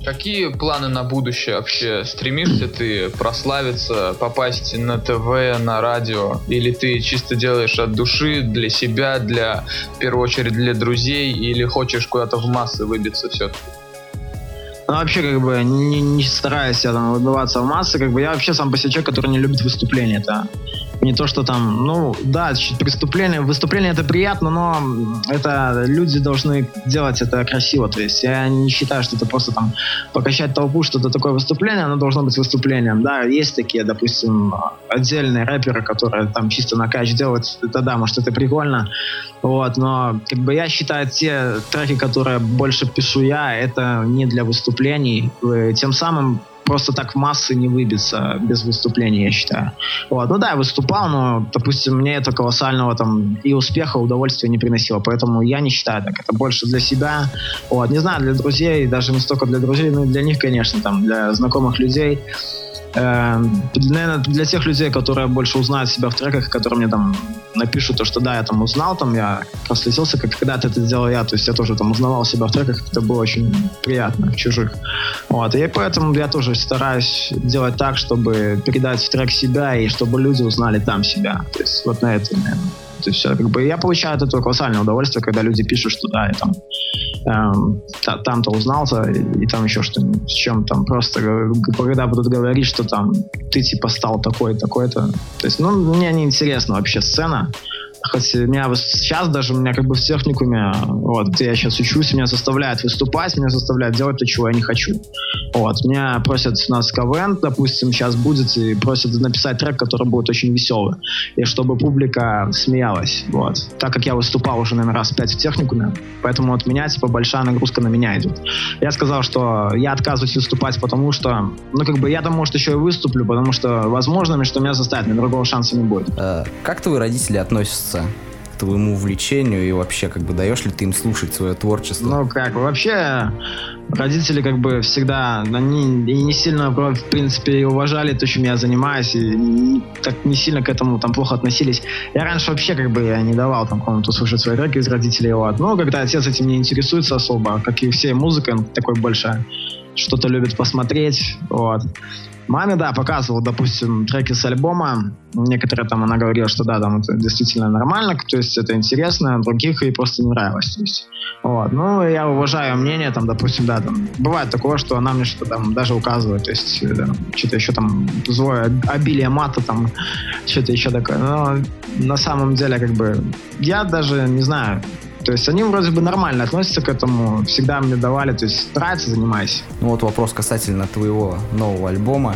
Какие планы на будущее вообще? Стремишься ты прославиться, попасть на ТВ, на радио? Или ты чисто делаешь от души, для себя, в первую очередь для друзей? Или хочешь куда-то в массы выбиться все-таки? Ну, вообще, как бы, не стараюсь я там выбиваться в массы, как бы, я вообще сам по себе человек, который не любит выступления, это не то, что там, ну, да, выступление это приятно, но это люди должны делать это красиво, то есть я не считаю, что это просто там покачать толпу, что-то такое выступление, оно должно быть выступлением, да, есть такие, допустим, отдельные рэперы, которые там чисто на кач делают, это да, может, это прикольно, вот, но, как бы, я считаю, те треки, которые больше пишу я, это не для выступлений, тем самым просто так в массы не выбиться без выступления, я считаю. Вот. Ну да, я выступал, но, допустим, мне это колоссального там и успеха, удовольствия не приносило, поэтому я не считаю так. Это больше для себя. Вот. Не знаю, для друзей, даже не столько для друзей, но и для них, конечно, там, для знакомых людей. Наверное, для тех людей, которые больше узнают себя в треках, которые мне там напишут то, что да, я там узнал, там я проследился, как когда-то это сделал я, то есть я тоже там узнавал себя в треках, это было очень приятно в чужих. Вот, и поэтому я тоже стараюсь делать так, чтобы передать в трек себя и чтобы люди узнали там себя. То есть вот на это, наверное. То есть, как бы, я получаю от этого колоссальное удовольствие, когда люди пишут, что да, я там там-то узнал-то и там еще что-нибудь, с чем там просто, когда будут говорить, что там ты типа стал такой-такой-то. То есть, ну, мне не интересна вообще сцена. Хоть меня сейчас даже, у меня как бы в техникуме, вот, где я сейчас учусь, меня заставляют выступать, меня заставляют делать то, чего я не хочу. Вот, меня просят, у нас КВН, допустим, сейчас будет, и просят написать трек, который будет очень веселый, и чтобы публика смеялась, вот. Так как я выступал уже, наверное, раз 5 в техникуме, поэтому от меня, типа, большая нагрузка на меня идет. Я сказал, что я отказываюсь выступать, потому что, ну, как бы, я там, может, еще и выступлю, потому что, возможно, что меня заставят, мне другого шанса не будет. Как твои родители относятся к твоему увлечению и вообще, как бы, даешь ли ты им слушать свое творчество? Ну, как, вообще, родители, как бы, всегда, они не сильно, в принципе, уважали то, чем я занимаюсь, и так не сильно к этому там плохо относились. Я раньше вообще, как бы, я не давал там кому-то слушать свои треки из родителей, вот. Ну, когда отец этим не интересуется особо, как и всей музыкой, он такой больше что-то любит посмотреть, вот. Маме, да, показывал, допустим, треки с альбома. Некоторые там, она говорила, что да, там это действительно нормально, то есть это интересно, других ей просто не нравилось. То есть, вот. Ну, я уважаю мнение, там, допустим, да, там, бывает такое, что она мне что-то там даже указывает, то есть, да, что-то еще там, злое обилие мата, там, что-то еще такое. Но на самом деле, как бы, я даже не знаю. То есть они вроде бы нормально относятся к этому, всегда мне давали, то есть нравится, занимайся. Ну вот вопрос касательно твоего нового альбома.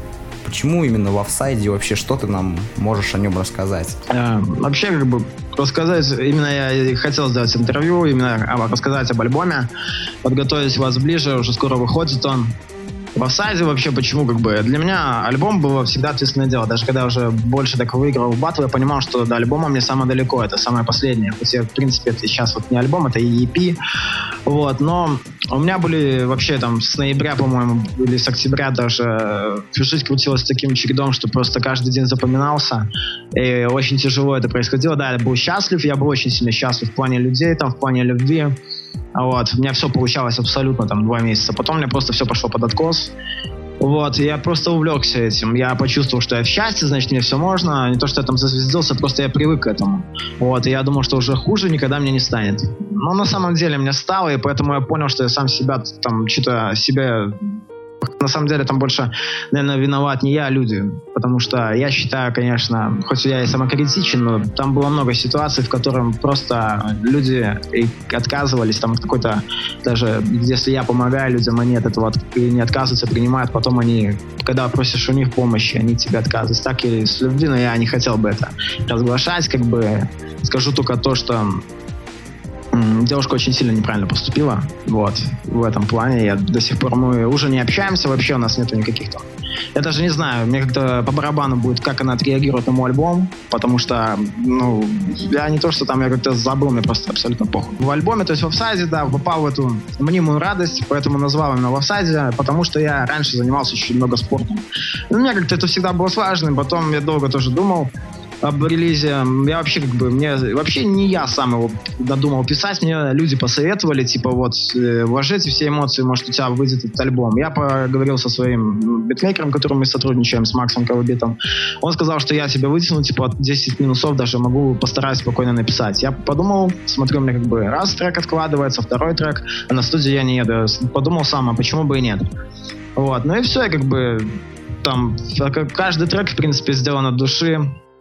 Почему именно в офсайде, вообще что ты нам можешь о нем рассказать? Вообще, как бы, рассказать, именно я хотел сделать интервью, именно рассказать об альбоме, подготовить вас ближе, уже скоро выходит он. В офсайде вообще почему, как бы, для меня альбом было всегда ответственное дело. Даже когда я уже больше так выиграл в батл, я понимал, что до альбома мне самое далеко, это самое последнее. Хотя, в принципе, это сейчас вот не альбом, это и EP. Вот, но у меня были вообще там с ноября, по-моему, или с октября даже жизнь крутилась таким чередом, что просто каждый день запоминался. И очень тяжело это происходило. Да, я был счастлив, я был очень сильно счастлив в плане людей, там, в плане любви. Вот, у меня все получалось абсолютно там 2 месяца. Потом у меня просто все пошло под откос. Вот, и я просто увлекся этим. Я почувствовал, что я в счастье, значит, мне все можно. Не то, что я там зазвездился, просто я привык к этому. Вот, и я думал, что уже хуже никогда мне не станет. Но на самом деле мне стало, и поэтому я понял, что я сам себя там что-то себе... На самом деле там больше, наверное, виноват не я, а люди. Потому что я считаю, конечно, хоть я и самокритичен, но там было много ситуаций, в которых просто люди отказывались, там какой-то, даже если я помогаю людям, они от этого не отказываются, принимают, потом они, когда просишь у них помощи, они тебе отказываются. Так и с любви, но я не хотел бы это разглашать, как бы скажу только то, что девушка очень сильно неправильно поступила, вот, в этом плане. Я до сих пор, мы уже не общаемся вообще, у нас нету никаких там... Я даже не знаю, мне как-то по барабану будет, как она отреагирует на мой альбом, потому что, ну, я не то, что там я как-то забыл, мне просто абсолютно похуй. В альбоме, то есть в офсайде, да, попал в эту мнимую радость, поэтому назвал именно в офсайде, потому что я раньше занимался очень много спортом. У меня как-то это всегда было сложно, потом я долго тоже думал, об релизе. Я вообще вообще не я сам его додумал писать, мне люди посоветовали, типа вот, вложите все эмоции, может у тебя выйдет этот альбом. Я поговорил со своим битмейкером, которым мы сотрудничаем, с Максом Ковобитом. Он сказал, что я тебя вытяну, типа 10 минусов даже могу, постараюсь спокойно написать. Я подумал, смотрю, у меня раз трек откладывается, второй трек, а на студию я не еду. Подумал сам, а почему бы и нет. Вот, ну и все, там каждый трек, в принципе, сделан от души.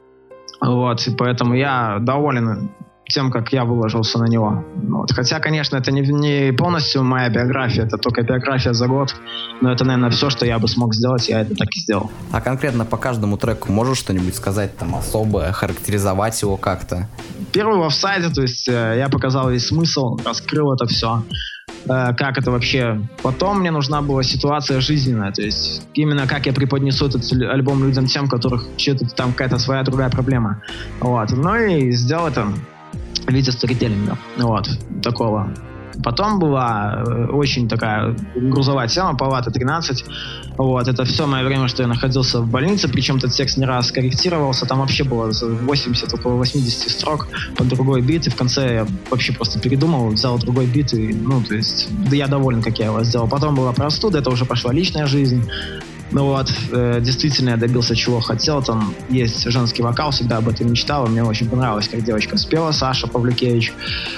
Вот, и поэтому я доволен тем, как я выложился на него. Вот. Хотя, конечно, это не полностью моя биография, это только биография за год, но это, наверное, все, что я бы смог сделать, я это так и сделал. А конкретно по каждому треку можешь что-нибудь сказать там особое, характеризовать его как-то? Первый в офсайде, то есть я показал весь смысл, раскрыл это все. Как это вообще. Потом мне нужна была ситуация жизненная, то есть именно как я преподнесу этот альбом людям, тем, у которых что-то там какая-то своя другая проблема. Вот. Ну и сделал это в виде сторителлинга. Вот. Такого. Потом была очень такая грузовая тема, Палата 13. Вот, это все мое время, что я находился в больнице, причем этот текст не раз корректировался, там вообще было 80, около 80 строк под другой бит, и в конце я вообще просто передумал, взял другой бит, и, то есть, да я доволен, как я его сделал. Потом была простуда, это уже пошла личная жизнь. Ну вот, действительно я добился, чего хотел, там есть женский вокал, всегда об этом мечтал, и мне очень понравилось, как девочка спела, Саша Павлюкевич.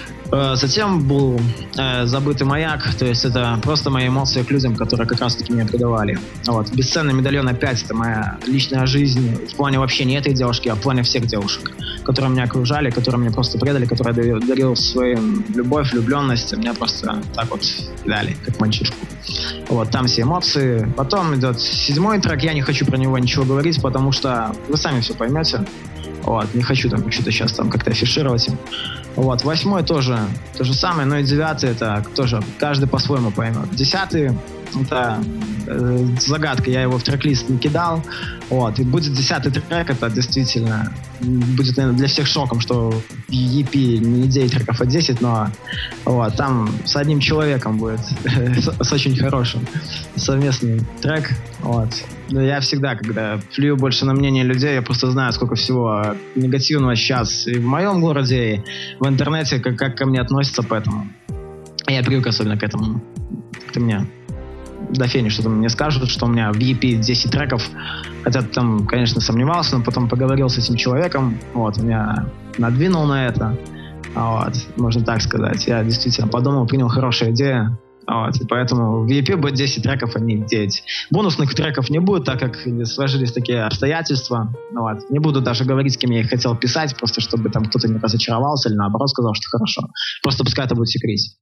Затем был «Забытый маяк», то есть это просто мои эмоции к людям, которые как раз-таки меня предавали. Вот. «Бесценный медальон» опять это моя личная жизнь в плане вообще не этой девушки, а в плане всех девушек, которые меня окружали, которые меня просто предали, которые я дарил своим любовь, влюбленность, меня просто так вот дали, как мальчишку. Вот, там все эмоции. Потом идет 7-й трек, я не хочу про него ничего говорить, потому что вы сами все поймете. Вот, не хочу там что-то сейчас там как-то афишировать им. Вот, 8-й тоже то же самое, но и 9-й это тоже каждый по-своему поймет. 10-й это загадка, я его в трек-лист не кидал. Вот, и будет 10-й трек, это действительно будет, наверное, для всех шоком, что в EP не 9 треков, а 10, но вот, там с одним человеком будет, с очень хорошим совместный трек. Вот. Но я всегда, когда плюю больше на мнение людей, я просто знаю, сколько всего негативного сейчас и в моем городе, и в интернете, как ко мне относятся, поэтому я привык особенно к этому. Как-то мне до фени что-то мне скажут, что у меня в EP 10 треков, хотя там, конечно, сомневался, но потом поговорил с этим человеком, вот, меня надвинул на это, вот, можно так сказать. Я действительно подумал, принял хорошую идею. Вот, и поэтому в EP будет 10 треков, а не 9. Бонусных треков не будет, так как сложились такие обстоятельства. Вот. Не буду даже говорить, с кем я их хотел писать, просто чтобы там кто-то не разочаровался или наоборот сказал, что хорошо. Просто пускай это будет секрет.